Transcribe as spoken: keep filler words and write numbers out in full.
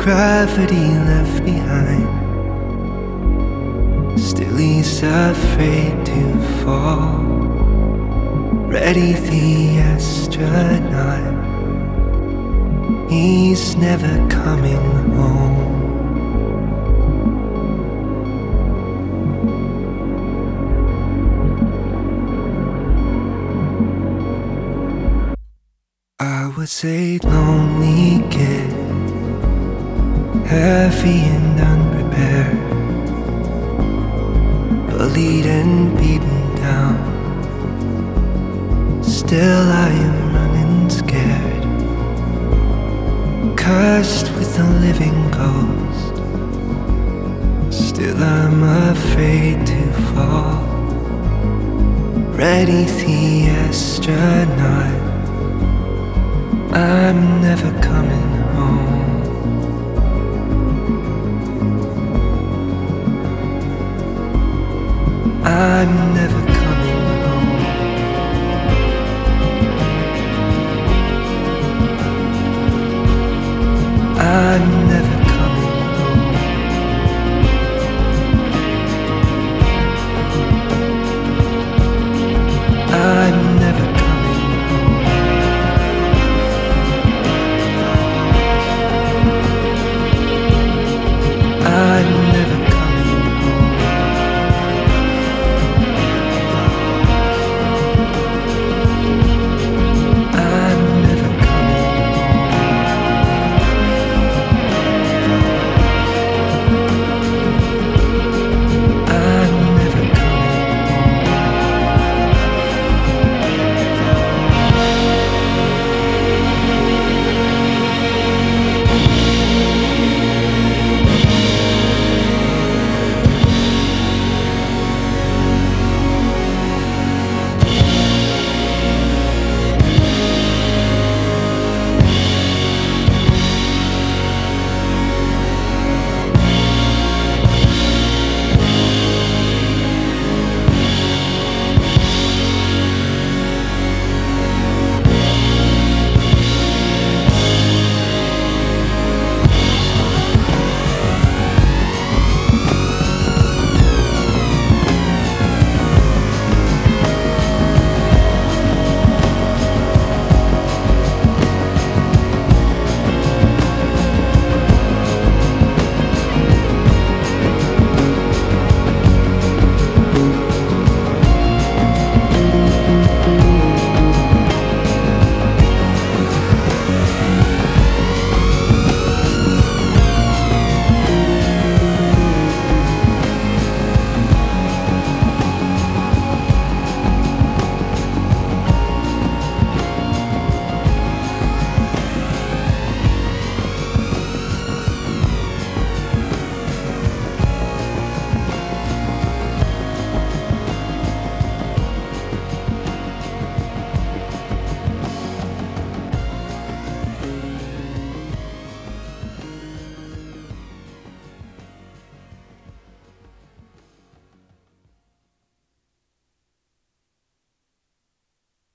gravity left behind. Still he's afraid to fall. Ready the astronaut, he's never coming home. I was a lonely kid, heavy and unprepared, bullied and beaten down. Still I am running scared, cursed with a living ghost. Still I'm afraid to fall. Ready the astronaut, I'm never coming